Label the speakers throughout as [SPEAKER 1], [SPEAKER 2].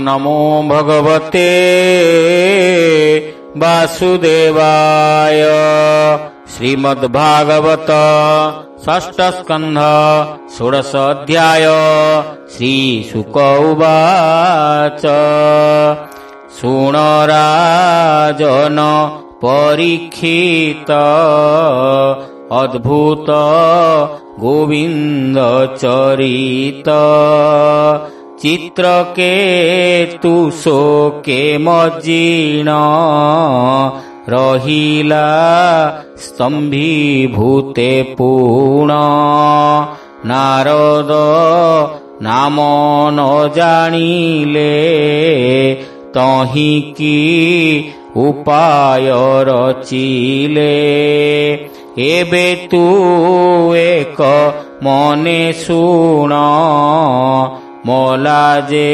[SPEAKER 1] नमो भगवते वासुदेवाय। श्रीमद्भागवत षष्ठ स्कंध षोडश अध्याय। श्रीशुक उवाच शृण राजन परीक्षित अद्भुत गोविंद चरित चित्रकेतु शोके मज्जीर्ण रहिला स्तंभीभूते पूर्ण। नारद नाम न जानिले तहिकी उपाय रचिले। एबे तू एक मने शुण मोला जे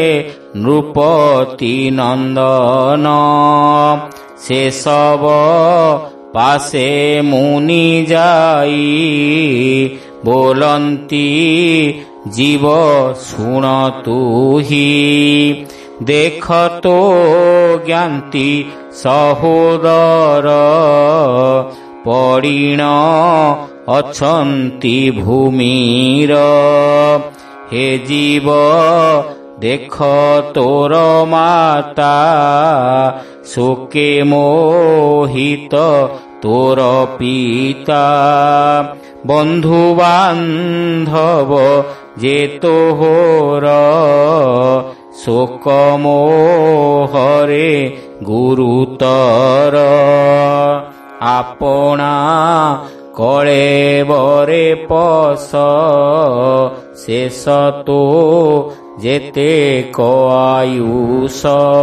[SPEAKER 1] नृपति नंदन। से सब पासे मुनि जाई बोलंती जीव शुण तू ही। देख तो ज्ञान्ति सहोदर पड़िण अछंती भूमिर। हे जीव देख तोर माता शोके मोहित तोर पिता। बंधु बांधव जे तोहर शोक मोहरे गुरुतर। आपना कळेबरे पस शेष तो जेते को आयुष।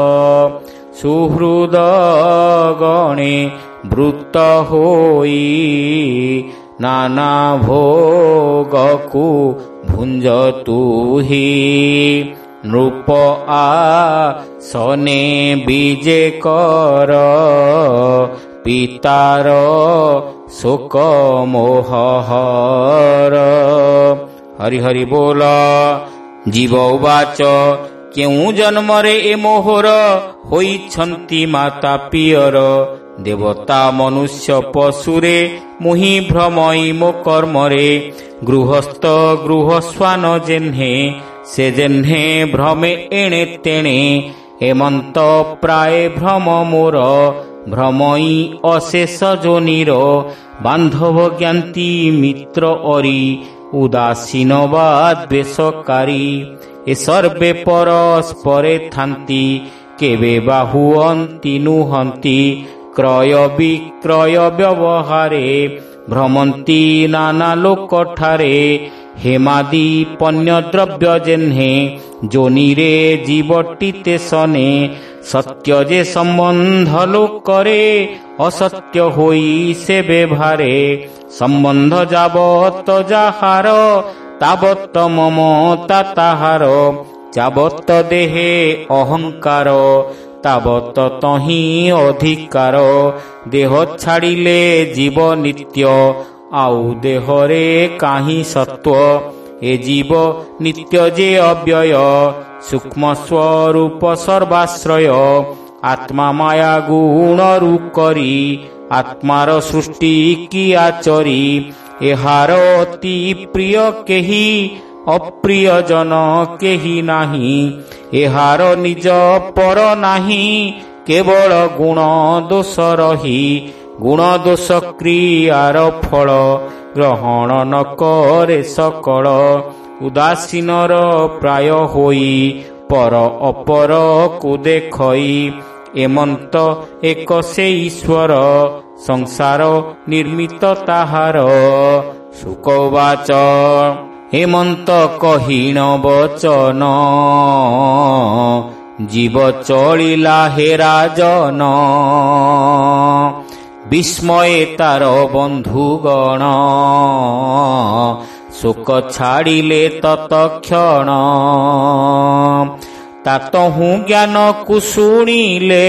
[SPEAKER 1] सुहृद गणे वृत्त होई नाना भोग को भुंज तू ही। नृप आसने बीजे कर पितार शोक मोहहर। हरि हरि बोल। जीव उवाच केउ जन्मरे ए मोहर होइछन्ति माता पियर। देवता मनुष्य पशुरे मुहि भ्रमई मो कर्मरे। गृहस्थ गृहस्वान जेन्हे से जेन्हे भ्रमे एणे तेणे। हेमंत प्राय भ्रम मोर भ्रमई अशेष जोनिर। बांधव ज्ञान्ति मित्र अरि उदासीन वा द्वेषकारी। ए सर्वे परस्परे थान्ति केबे बाहुअन्ति नुहन्ति। क्रय विक्रय व्यवहारे भ्रमन्ति नाना लोकठारे। हेमादि पण्य द्रव्य जेन्हे जोनिरे जीवटिते सने। सत्य जे संबंध लोकरे असत्य होई से व्यवहारे। संबंध जावत जाहार तावत ममता ताहार। जावत देहे अहंकार तावत तहि अधिकार। देह छाड़िले जीव नित्य आउ देहरे काहि सत्व। ए जीव नित्य जे अव्यय सूक्ष्म स्वरूप सर्वाश्रय। आत्मा माया गुण रूकरी आत्मार सृष्टि किया चरी। एहार अति प्रिय केही अप्रिय जन केही नाही। एहार निज पर नाही केवल गुण दोष रही। गुण दोष क्रियार फल ग्रहण न करे सकल। उदासीनर प्राय होई पर अपर को देखई। एमंत एक से ईश्वर संसार निर्मित ताहार। शुक उवाच हेमंत कहीण वचन जीव चलिला हे राजन। विस्मये तार बंधुगण शोक छाड़िले तत्क्षण। तातहु ज्ञान कुशुणिले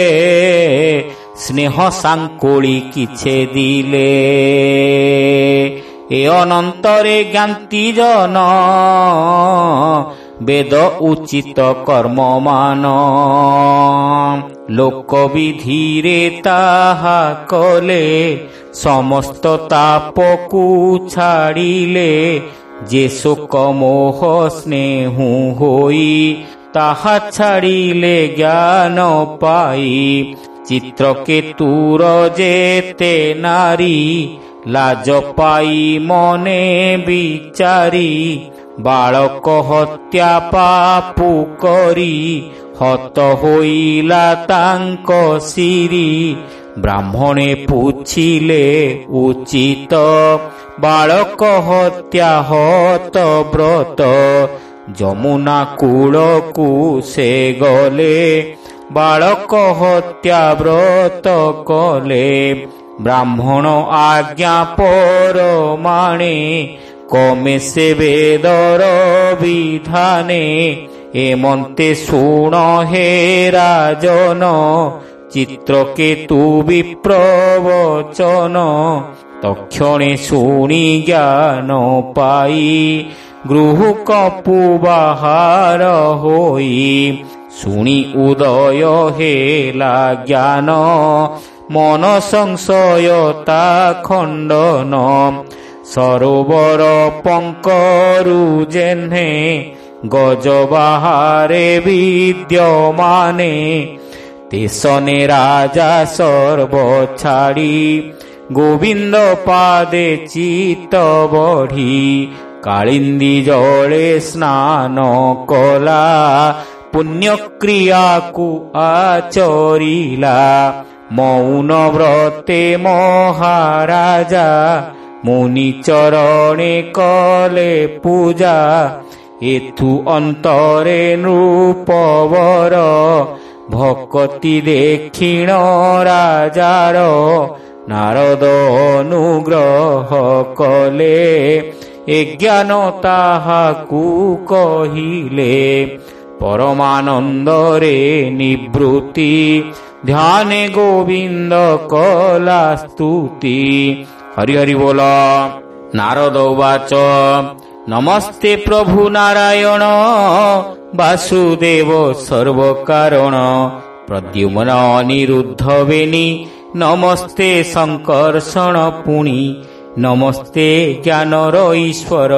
[SPEAKER 1] स्नेह सांकोली किछे दिले। ए अनंतरे ज्ञान्ति जन ବେଦ ଉଚିତ କର୍ମମାନ। ଲୋକ ବିଧିରେ ତାହା କଲେ, ସମସ୍ତ ତାପକୁ ଛାଡ଼ିଲେ। ଯେ ଶୋକ ମୋହ ସ୍ନେହୁ ହୋଇ, ତାହା ଛାଡ଼ିଲେ ଜ୍ଞାନ ପାଇ। ଚିତ୍ରକେତୁର ଯେତେ ନାରୀ, ଲାଜ ପାଇ ମନେ ବିଚାରି। ବାଳକ ହତ୍ୟା ପାପୁ କରି, ହତ ହୋଇଲା ତାଙ୍କ ଶିରି। ବ୍ରାହ୍ମଣେ ପୁଛିଲେ ଉଚିତ, ବାଳକ ହତ୍ୟା ହତ ବ୍ରତ। ଯମୁନା କୂଳକୁ ସେ ଗଲେ, ବାଳକ ହତ୍ୟା ବ୍ରତ କଲେ। ବ୍ରାହ୍ମଣ ଆଜ୍ଞା ପରମାଣେ, କମେ ସେ ବେଦର ବିଧାନେ। ଏମନ୍ତେ ଶୁଣ ହେ ରାଜନ, ଚିତ୍ରକେତୁ ବିପ୍ରବଚନ। ତକ୍ଷଣେ ଶୁଣି ଜ୍ଞାନ ପାଇ, ଗୃହ କପୁ ବାହାର ହୋଇ। ଶୁଣି ଉଦୟ ହେଲା ଜ୍ଞାନ, ମନ ସଂଶୟତା ଖଣ୍ଡନ। ସରୋବର ପଙ୍କରୁ ଯେହ୍ନେ, ଗଜ ବାହାରେ ବିଦ୍ୟମାନେ। ତେସନେ ରାଜା ସର୍ବ ଛାଡ଼ି, ଗୋବିନ୍ଦ ପାଦେ ଚିତ ବଢ଼ି। କାଳିନ୍ଦୀ ଜଳେ ସ୍ନାନ କଲା, ପୁଣ୍ୟକ୍ରିୟାକୁ ଆଚରିଲା। ମୌନ ବ୍ରତେ ମହାରାଜା, ମୁନି ଚରଣେ କଲେ ପୂଜା। ଏଥୁ ଅନ୍ତରେ ନୃପବର, ଭକତି ଦେଖିଣ ରାଜାର। ନାରଦ ଅନୁଗ୍ରହ କଲେ, ଏ ଜ୍ଞାନ ତାହାକୁ କହିଲେ। ପରମାନନ୍ଦରେ ନିବୃତ୍ତି, ଧ୍ୟାନେ ଗୋବିନ୍ଦ କଲା ସ୍ତୁତି। ହରି ହରି ବୋଲ। ନାରଦ ଉବାଚ, ନମସ୍ତେ ପ୍ରଭୁ ନାରାୟଣ, ବାସୁଦେବ ସର୍ବକାରଣ। ପ୍ରଦ୍ୟୁମ୍ନ ଅନିରୁଦ୍ଧ ବେନି, ନମସ୍ତେ ସଂକର୍ଷଣ ପୁଣି। ନମସ୍ତେ ଜ୍ଞାନର ଈଶ୍ୱର,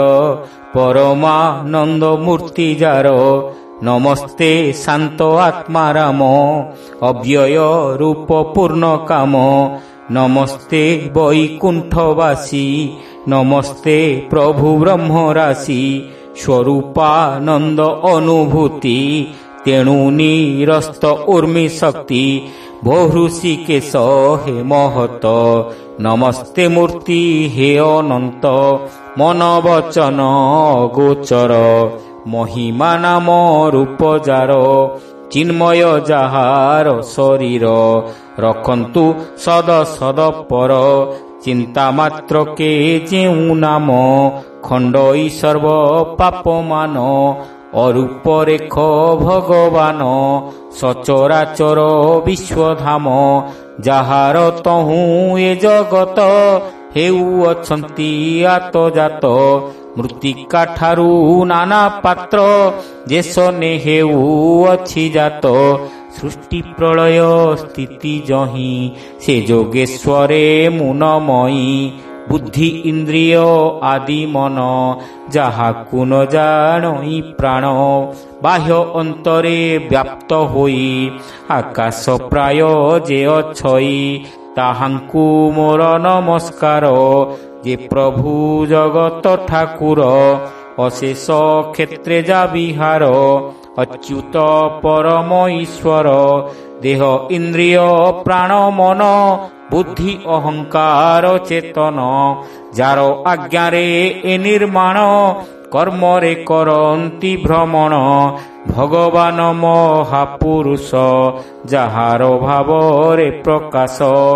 [SPEAKER 1] ପରମାନନ୍ଦ ମୂର୍ତ୍ତି ଯାର। ନମସ୍ତେ ଶାନ୍ତ ଆତ୍ମାରାମ, ଅବ୍ୟୟ ରୂପ ପୂର୍ଣ୍ଣ କାମ। ନମସ୍ତେ ବୈକୁଣ୍ଠବାସୀ, ନମସ୍ତେ ପ୍ରଭୁ ବ୍ରହ୍ମରାଶି। ସ୍ୱରୂପାନନ୍ଦ ଅନୁଭୂତି, ତେଣୁ ନିରସ୍ତ ଉର୍ମି ଶକ୍ତି। ବହୁଋଷିକେଶ ହେ ମହତ, ନମସ୍ତେ ମୂର୍ତ୍ତି ହେ ଅନନ୍ତ। ମନ ବଚନ ଗୋଚର, ମହିମା ନାମ ରୂପ ଯାର। ଚିନ୍ମୟ ଯାହାର ଶରୀର, ରଖନ୍ତୁ ସଦ ସଦ ପର। ଚିନ୍ତା ମାତ୍ରକେ ଯେଉଁ ନାମ, ଖଣ୍ଡଇ ସର୍ବ ପାପମାନ। ଅରୂପ ରେଖ ଭଗବାନ, ସଚରାଚର ବିଶ୍ୱଧାମ। ଯାହାର ତହୁଁ ଏ ଜଗତ, ହେଉଅଛନ୍ତି ଆତଜାତ। ମୃତ୍ତିକା ଠାରୁ ନାନା ପାତ୍ର, ଯେସନେ ହେଉଅଛି ଜାତ। ସୃଷ୍ଟି ପ୍ରଳୟ ସ୍ଥିତି ଯହିଁ, ସେ ଯୋଗେଶ୍ୱରେ ମୁନମୟୀ। ବୁଦ୍ଧି ଇନ୍ଦ୍ରିୟ ଆଦି ମନ, ଯାହାକୁ ନ ଜାଣଇ ପ୍ରାଣ। ବାହ୍ୟ ଅନ୍ତରେ ବ୍ୟାପ୍ତ ହୋଇ, ଆକାଶ ପ୍ରାୟ ଯେ ଅଛଇ। ତାହାଙ୍କୁ ମୋର ନମସ୍କାର, ଯେ ପ୍ରଭୁ ଜଗତ ଠାକୁର। ଅଶେଷ କ୍ଷେତ୍ରେ ଯା ବିହାର, ଅଚ୍ୟୁତ ପରମ ଈଶ୍ୱର। ଦେହ ଇନ୍ଦ୍ରିୟ ପ୍ରାଣ ମନ, ବୁଦ୍ଧି ଅହଙ୍କାର ଚେତନ। ଯାର ଆଜ୍ଞାରେ ଏ ନିର୍ମାଣ, କର୍ମରେ କରନ୍ତି ଭ୍ରମଣ। ଭଗବାନ ମହାପୁରୁଷ, ଯାହାର ଭାବରେ ପ୍ରକାଶ।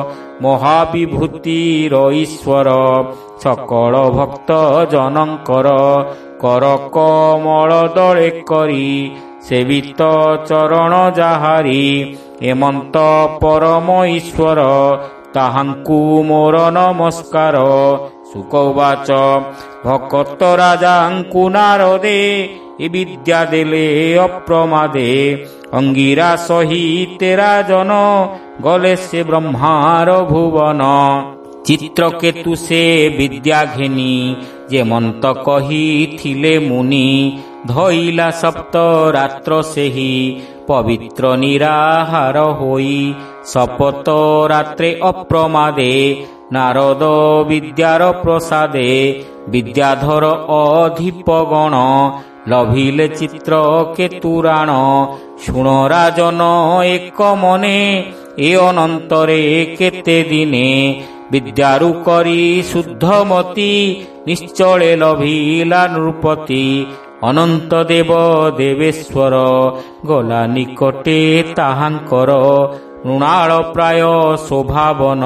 [SPEAKER 1] ମହାବିଭୂତିର ଈଶ୍ୱର, ସକଳ ଭକ୍ତ ଜନଙ୍କର। କର କମଳ ଦଳେ କରି, ସେବିତ ଚରଣ ଯାହାରି। ଏମନ୍ତ ପରମ ଈଶ୍ୱର, ତାହାଙ୍କୁ ମୋର ନମସ୍କାର। ଶୁକ ଉବାଚ, ଭକତ ରାଜାଙ୍କୁ ନାରଦେ, ଏ ବିଦ୍ୟା ଦେଲେ ଅପ୍ରମାଦେ। ଅଙ୍ଗିରା ସହି ତେରା ଜନ ଗଲେ ସେ ବ୍ରହ୍ମାର ଭୁବନ। ଚିତ୍ରକେତୁ ସେ ବିଦ୍ୟା ଘେନି ଯେ ମନ୍ତ କହିଥିଲେ ମୁନି। ଧଇଲା ସପ୍ତ ରାତ୍ର ସେହି ପବିତ୍ର ନିରାହାର ହୋଇ। ଶପଥ ରାତ୍ରେ ଅପ୍ରମାଦେ ନାରଦ ବିଦ୍ୟାର ପ୍ରସାଦେ। ବିଦ୍ୟାଧର ଅଧିପଗଣ ଲଭିଲେ ଚିତ୍ର କେତୁରାଣ। ଶୁଣ ରାଜନ ଏକ ମନେ ଏ ଅନନ୍ତରେ କେତେ ଦିନେ। ବିଦ୍ୟାରୁ କରି ଶୁଦ୍ଧମତି ନିଶ୍ଚଳେ ଲଭିଲା ନୃପତି। ଅନନ୍ତ ଦେବ ଦେବେଶ୍ୱର ଗଲା ନିକଟେ ତାହାଙ୍କର। ମୃଣାଳ ପ୍ରାୟ ଶୋଭାବନ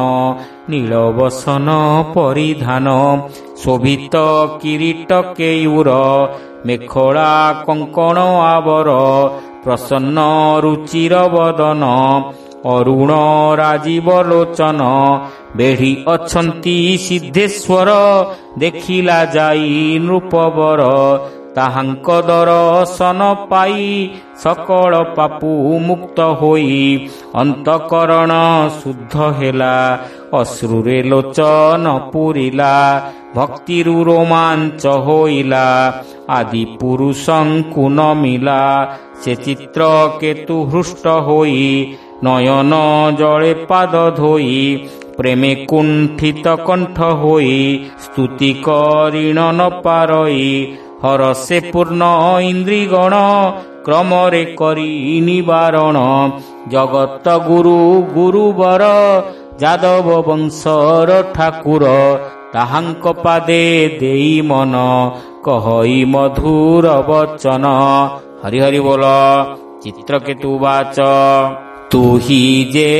[SPEAKER 1] ନୀଳବସନ ପରିଧାନ। ଶୋଭିତ କିରୀଟ କେୟୁର ମେଖଳା କଙ୍କଣ ଆବର। ପ୍ରସନ୍ନ ରୁଚିର ବଦନ ଅରୁଣ ରାଜୀବ ଲୋଚନ। ବେଢ଼ି ଅଛନ୍ତି ସିଦ୍ଧେଶ୍ୱର ଦେଖିଲା ଯାଇ ନୃପବର। ତାହାଙ୍କ ଦର୍ଶନ ପାଇ ସକଳ ପାପୁ ମୁକ୍ତ ହୋଇ। ଅନ୍ତଃକରଣ ଶୁଦ୍ଧ ହେଲା ଅଶ୍ରୁରେ ଲୋଚନ ପୂରିଲା। ଭକ୍ତିରୁ ରୋମାଞ୍ଚ ହୋଇଲା ଆଦି ପୁରୁଷଙ୍କୁ ନମିଲା। ସେ ଚିତ୍ର କେତୁ ହୃଷ୍ଟ ହୋଇ ନୟନ ଜଳେ ପାଦ ଧୋଇ। ପ୍ରେମେ କୁଣ୍ଠିତ କଣ୍ଠ ହୋଇ ସ୍ତୁତି କରିଣ ନ ପାରଇ। ହରସେ ପୂର୍ଣ୍ଣ ଇନ୍ଦ୍ରିଗଣ କ୍ରମରେ କରି ନିବାରଣ। ଜଗତ ଗୁରୁ ଗୁରୁବର ଯାଦବ ବଂଶର ଠାକୁର। ତାହାଙ୍କ ପାଦେ ଦେଇ ମନ କହଇ ମଧୁର ବଚନ। ହରି ହରି ବୋଲ। ଚିତ୍ରକେତୁ ବାଚ ତୁହି ଯେ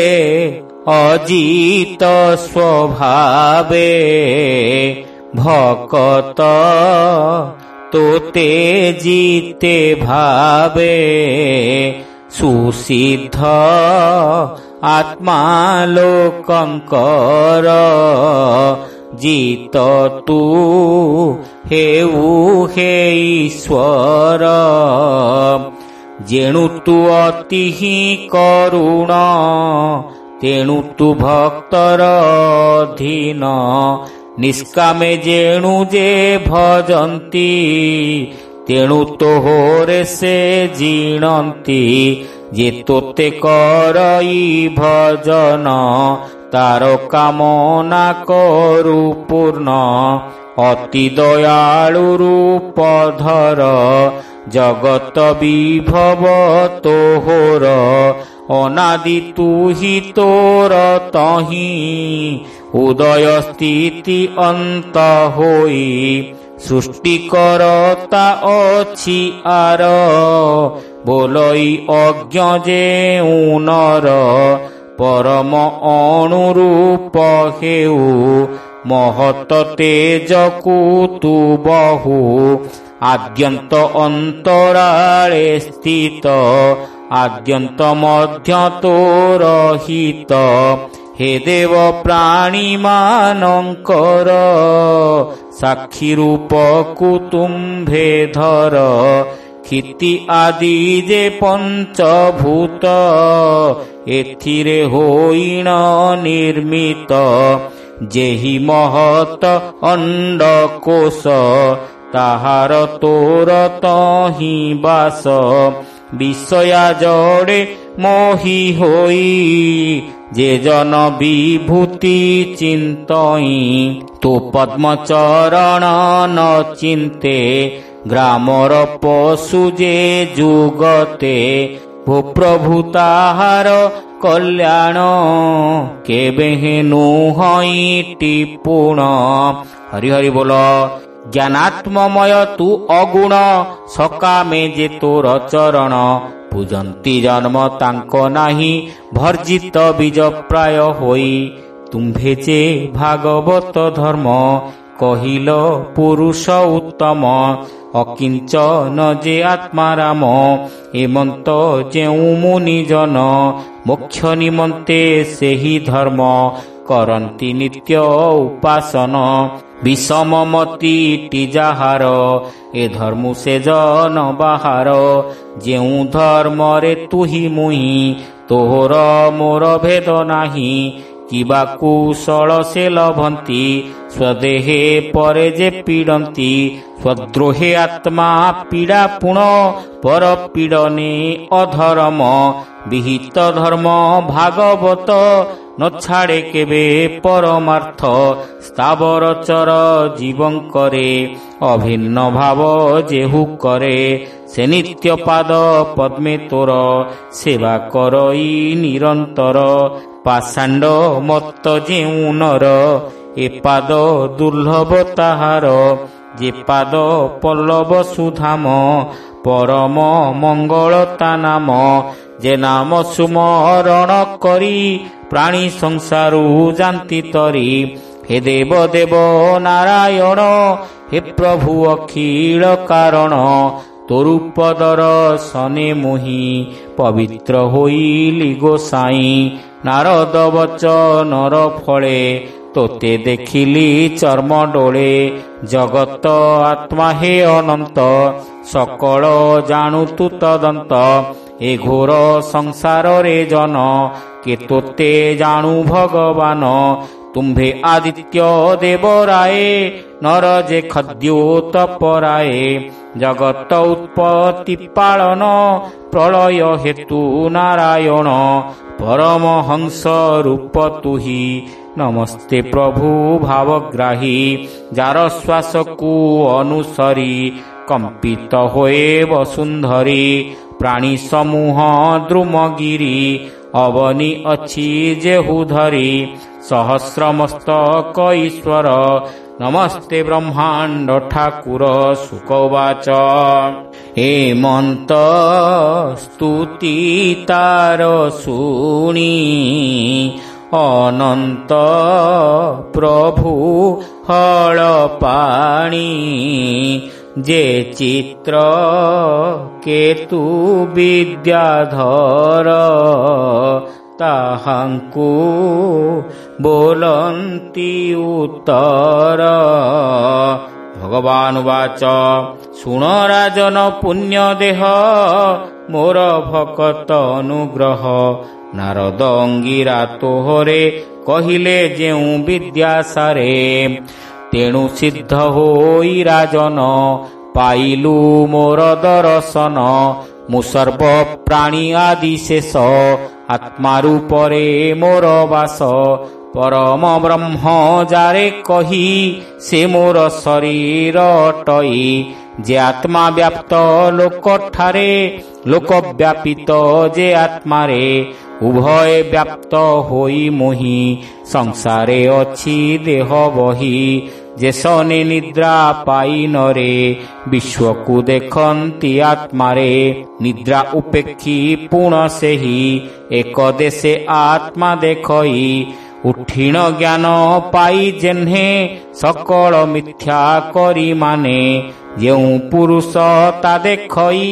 [SPEAKER 1] ଅଜିତ ସ୍ୱଭାବେ। ଭକତ ତୋତେ ଜିତେ ଭାବେ। ସୁସିଦ୍ଧ ଆତ୍ମା ଲୋକଙ୍କର ଜିତ ତୁ ହେଉ ହେ ଈଶ୍ୱର। ଯେଣୁ ତୁ ଅତି ହିଁ କରୁଣ ତେଣୁ ତୁ ଭକ୍ତର ଅଧୀନ। ନିଷ୍କାମେ ଯେଣୁ ଯେ ଭଜନ୍ତି ତେଣୁ ତୋହରେ ସେ ଜିଣନ୍ତି। ଯେ ତୋତେ କରଇ ଭଜନ ତାର କାମନା କରୁ ପୂର୍ଣ୍ଣ। ଅତି ଦୟାଳୁ ରୂପଧର ଜଗତ ବିଭବ ତୋହର। ଅନାଦି ତୁହି ତୋର ତହିଁ ଉଦୟ ସ୍ଥିତି ଅନ୍ତ ହୋଇ। ସୃଷ୍ଟି କରତା ଅଛି ଆର ବୋଲଇ ଅଜ୍ଞ ଯେଉଁ ନର। ପରମ ଅଣୁରୂପ ହେଉ ମହତ ତେଜକୁ ତୁ ବହୁ। ଆଦ୍ୟନ୍ତ ଅନ୍ତରାଳେ ସ୍ଥିତ ଆଦ୍ୟନ୍ତ ମଧ୍ୟ ତୋର ହିତ। ହେ ଦେବ ପ୍ରାଣୀ ମାନଙ୍କର ସାକ୍ଷୀ ରୂପକୁ ତୁମ୍ଭେ ଧର। କ୍ଷିତି ଆଦି ଯେ ପଞ୍ଚଭୂତ ଏଥିରେ ହୋଇଣ ନିର୍ମିତ। ଯେହି ମହତ ଅଣ୍ଡକୋଷ ତାହାର ତୋର ତହିଁ ବାସ। ବିଷୟା ଜଡ଼େ ମୋହି ହୋଇ ଯେ ଜନ ବିଭୂତି ଚିନ୍ତଇ। ତୋ ପଦ୍ମଚରଣ ନ ଚିନ୍ତେ ଗ୍ରାମର ପଶୁ ଯେ ଯୁଗତେ। ଭୂ ପ୍ରଭୁ ତାହାର କଲ୍ୟାଣ କେବେ ନୁହଁ ଟିପୁଣ। ହରି ହରି ବୋଲ। ଜ୍ଞାନାତ୍ମମୟ ତୁ ଅଗୁଣ ସକାମେ ଯେ ତୋର ଚରଣ। ପୂଜନ୍ତି ଜନ୍ମ ତାଙ୍କ ନାହିଁ ଭର୍ଜିତ ବୀଜ ପ୍ରାୟ ହୋଇ। ତୁମ୍ଭେ ଯେ ଭାଗବତ ଧର୍ମ କହିଲ ପୁରୁଷ ଉତ୍ତମ। ଅକିଞ୍ଚନ ଯେ ଆତ୍ମାରାମ ଏମନ୍ତ ଯେଉଁ ମୁନିଜନ। ମୋକ୍ଷ ନିମନ୍ତେ ସେହି ଧର୍ମ କରନ୍ତି ନିତ୍ୟ ଉପାସନ। বিষমমতিটি যাହାର ଏ ଧର୍ମୁ ସେ ଜନ ବାହାର। ଯେଉଁ ଧର୍ମରେ ତୁହି ମୁହିଁ ତୋହର ମୋର ଭେଦ ନାହିଁ। କିବା କୁଶଳ ସେ ଲଭନ୍ତି ସ୍ୱଦେହେ ପରେ ଯେ ପୀଡ଼ନ୍ତି। ସ୍ୱଦ୍ରୋହେ ଆତ୍ମା ପୀଡ଼ା ପୁଣ ପର ପୀଡ଼ନେ ଅଧର୍ମ। ବିହିତ ଧର୍ମ ଭାଗବତ ନ ଛାଡ଼େ କେବେ ପରମାର୍ଥ। ସ୍ଥାବର ଚର ଜୀବଙ୍କରେ ଅଭିନ୍ନ ଭାବ ଯେହୁ କରେ। ସେ ନିତ୍ୟ ପାଦ ପଦ୍ମେ ତୋର ସେବା କରଇ ନିରନ୍ତର। ପାଷାଣ୍ଡ ମତ ଯେଉଁ ନର ଏ ପାଦ ଦୁର୍ଲଭ ତାହାର। ଯେ ପାଦ ପଲ୍ଲବ ସୁଧାମ ପରମ ମଙ୍ଗଳ ତା ନାମ। ଯେ ନାମ ସୁମରଣ କରି ପ୍ରାଣୀ ସଂସାରୁ ଯାନ୍ତି ତରି। ହେ ଦେବ ଦେବ ନାରାୟଣ ହେ ପ୍ରଭୁ ଅଖିଳ କାରଣ। ତୋରୁ ପଦର ସନେ ମୁହିଁ ପବିତ୍ର ହୋଇଲି ଗୋସାଇଁ। ନାରଦ ବଚନର ଫଳେ ତୋତେ ଦେଖିଲି ଚର୍ମ ଡୋଳେ। ଜଗତ ଆତ୍ମା ହେ ଅନନ୍ତ ସକଳ ଜାଣୁ ତୁ ତଦନ୍ତ। ଏ ଘୋର ସଂସାରରେ ଜନ କେ ତୋତେ ଜାଣୁ ଭଗବାନ। ତୁମ୍ଭେ ଆଦିତ୍ୟ ଦେବରାଏ ନର ଯେ ଖଦ୍ୟୋତ ପରାଏ। ଜଗତ ଉତ୍ପତ୍ତି ପାଳନ ପ୍ରଳୟ ହେତୁ ନାରାୟଣ। ପରମହଂସ ରୂପ ତୁହି ନମସ୍ତେ ପ୍ରଭୁ ଭାବଗ୍ରାହୀ। ଯାର ଶ୍ୱାସକୁ ଅନୁସରି କମ୍ପିତ ହୋଏ ବସୁନ୍ଧରୀ। ପ୍ରାଣୀ ସମୂହ ଦ୍ରୁମଗିରି ଅବନୀ ଅଛି ଯେହୁ ଧରି। ସହସ୍ର ମସ୍ତକ ଈଶ୍ୱର ନମସ୍ତେ ବ୍ରହ୍ମାଣ୍ଡ ଠାକୁର। ଶୁକବାଚ ହେମନ୍ତ ସ୍ତୁତି ତାର ଶୁଣି ଅନନ୍ତ ପ୍ରଭୁ ହଳ ପାଣି। ଯେ ଚିତ୍ର କେତୁ ବିଦ୍ୟାଧର ତାହାଙ୍କୁ ବୋଲନ୍ତି ଉତ୍ତର। ଭଗବାନ ବାଚ ଶୁଣ ରାଜନ ପୁଣ୍ୟ ଦେହ ମୋର ଭକତ ଅନୁଗ୍ରହ। ନାରଦ ଅଙ୍ଗିରା ତୋହରେ କହିଲେ ଯେଉଁ ବିଦ୍ୟାସାରେ। ତେଣୁ ସିଦ୍ଧ ହୋଇ ରାଜନ ପାଇଲୁ ମୋର ଦର୍ଶନ। ମୁଁ ସର୍ବ ପ୍ରାଣୀ ଆଦି ଶେଷ ଆତ୍ମା ରୂପରେ ମୋର ବାସ। ପରମ ବ୍ରହ୍ମ ଯାରେ କହି ସେ ମୋର ଶରୀର ଅଟଇ। ଯେ ଆତ୍ମା ବ୍ୟାପ୍ତ ଲୋକଠାରେ ଲୋକ ବ୍ୟାପିତ ଯେ ଆତ୍ମାରେ। ଉଭୟ ବ୍ୟାପ୍ତ ହୋଇ ମୋହି ସଂସାରେ ଅଛି ଦେହ ବହି। ଯେ ଶନି ନିଦ୍ରା ପାଇ ନରେ ବିଶ୍ୱକୁ ଦେଖନ୍ତି ଆତ୍ମାରେ। ନିଦ୍ରା ଉପେକ୍ଷୀ ପୁଣ ସେହି ଏକ ଦେଶେ ଆତ୍ମା ଦେଖଇ। ଉଠିଣ ଜ୍ଞାନ ପାଇ ଯେହ୍ନେ ସକଳ ମିଥ୍ୟା କରି ମାନେ। ଯେଉଁ ପୁରୁଷ ତା ଦେଖଇ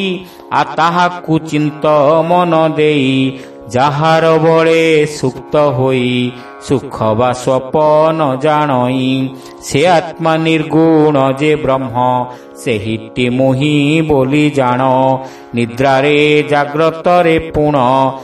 [SPEAKER 1] ତାହାକୁ ଚିନ୍ତ ମନ ଦେଇ। ଯାହାର ବଳେ ସୁକ୍ତ ହୋଇ ସୁଖ ବା ସ୍ୱପନ ଜାଣଇ। ସେ ଆତ୍ମା ନିର୍ଗୁଣ ଯେ ବ୍ରହ୍ମ ସେହିଟି ମୁହିଁ ବୋଲି ଜାଣ। ନିଦ୍ରାରେ ଜାଗ୍ରତରେ ପୁଣ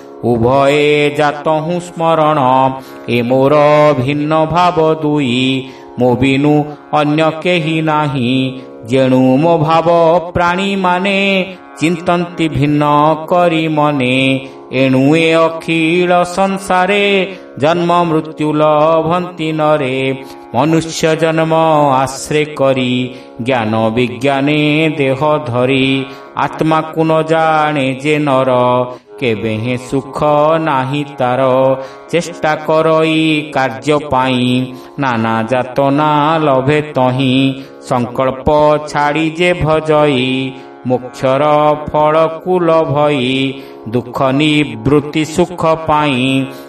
[SPEAKER 1] ଉଭୟେ ଜାତହୁଁ ସ୍ମରଣ। ଏ ମୋର ଭିନ୍ନ ଭାବ ଦୁଇ ମୋ ବିନୁ ଅନ୍ୟ କେହି ନାହିଁ। ଯେଣୁ ମୋ ଭାବ ପ୍ରାଣୀ ମାନେ ଚିନ୍ତନ୍ତି ଭିନ୍ନ କରି ମନେ। ଏଣୁ ଏ ଅଖିଳ ସଂସାରେ ଜନ୍ମ ମୃତ୍ୟୁ ଲଭନ୍ତି ନରେ। ମନୁଷ୍ୟ ଜନ୍ମ ଆଶ୍ରେ କରି ଜ୍ଞାନ ବିଜ୍ଞାନେ ଦେହ ଧରି। ଆତ୍ମାକୁ ନ ଜାଣେ ଯେ ନର କେବେ ହେଁ ସୁଖ ନାହିଁ ତାର। ଚେଷ୍ଟା କରଇ କାର୍ଯ୍ୟ ପାଇଁ ନାନା ଯାତନା ଲଭେ ତହିଁ। ସଂକଳ୍ପ ଛାଡ଼ି ଯେ ଭଜଇ ମୋକ୍ଷର ଫଳକୁ ଲଭଇ। ଦୁଃଖ ନିବୃତ୍ତି ସୁଖ ପାଇଁ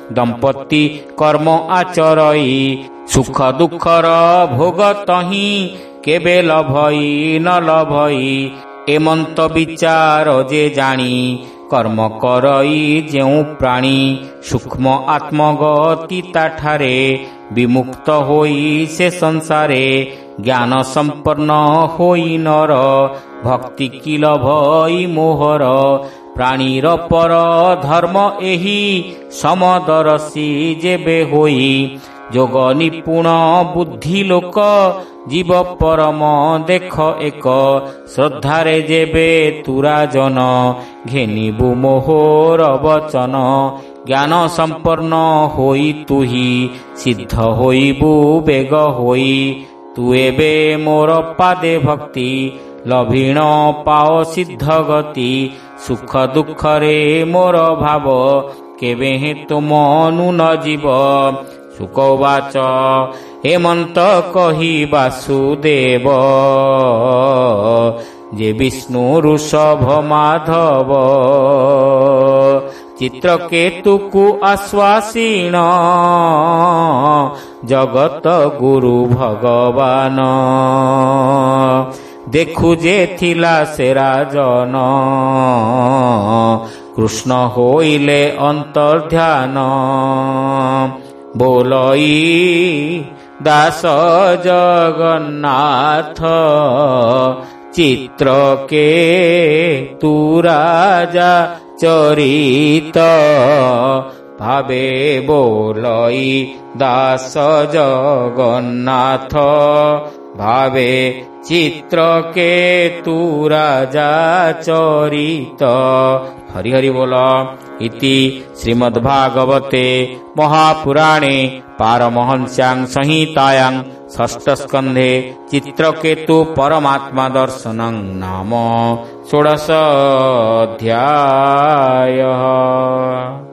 [SPEAKER 1] ଦମ୍ପତି କର୍ମ ଆଚରଇ। ସୁଖ ଦୁଃଖର ଭୋଗ ତହିଁ କେବେ ଲଭଇ ନ ଲଭଇ। ଏମନ୍ତ ବିଚାର ଯେ ଜାଣି କର୍ମ କରଇ ଯେଉଁ ପ୍ରାଣୀ ସୂକ୍ଷ୍ମ ଆତ୍ମଗତି ତାଠାରେ ବିମୁକ୍ତ ହୋଇ ସେ ସଂସାରେ ଜ୍ଞାନ ସମ୍ପନ୍ନ ହୋଇ ନର ଭକ୍ତି କିଲ ଭଇ ମୋହର ପ୍ରାଣୀର ପର ଧର୍ମ ଏହି ସମଦରସି ଯେବେ ହୋଇ ଯୋଗ ନିପୁଣ ବୁଦ୍ଧି ଲୋକ ଜୀବ ପରମ ଦେଖ ଏକ ଶ୍ରଦ୍ଧାରେ ଯେବେ ତୁରାଜନ ଘେନିବୁ ମୋହର ବଚନ ଜ୍ଞାନ ସମ୍ପନ୍ନ ହୋଇ ତୁହି ସିଦ୍ଧ ହୋଇବୁ ବେଗ ହୋଇ ତୁ ଏବେ ମୋର ପାଦେ ଭକ୍ତି ଲଭିଣ ପାଅ ସିଦ୍ଧ ଗତି ସୁଖ ଦୁଃଖରେ ମୋର ଭାବ କେବେ ହିଁ ତୁମ ନ ଯିବ ଶୁକବାଚ ହେମନ୍ତ କହି ବାସୁଦେବ ଯେ ବିଷ୍ଣୁ ଋଷଭ ମାଧବ ଚିତ୍ରକେତୁକୁ ଆଶ୍ୱାସୀଣ ଜଗତ ଗୁରୁ ଭଗବାନ ଦେଖୁ ଯେ ଥିଲା ସେ ରାଜନ କୃଷ୍ଣ ହୋଇଲେ ଅନ୍ତର୍ଧ୍ୟାନ ବୋଲଇ ଦାସ ଜଗନ୍ନାଥ ଚିତ୍ରକେ ତୁ ରାଜା ଚରିତ ଭାବେ ବୋଲଇ ଦାସ ଜଗନ୍ନାଥ ଭାବେ ଚିତ୍ରକେ ତୁ ରାଜା ଚରିତ। ହରି ହରି ବୋଲ। ଇତି ଶ୍ରୀମଦ୍ଭାଗବତେ ମହାପୁରାଣେ ପାରମହଂସ୍ୟାଂ ସଂହିତାୟାଂ ଷଷ୍ଠ ସ୍କନ୍ଧେ ଚିତ୍ରକେତୁ ପରମାତ୍ମା ଦର୍ଶନଂ ନାମ ଷୋଡ଼ଶ ଅଧ୍ୟାୟः।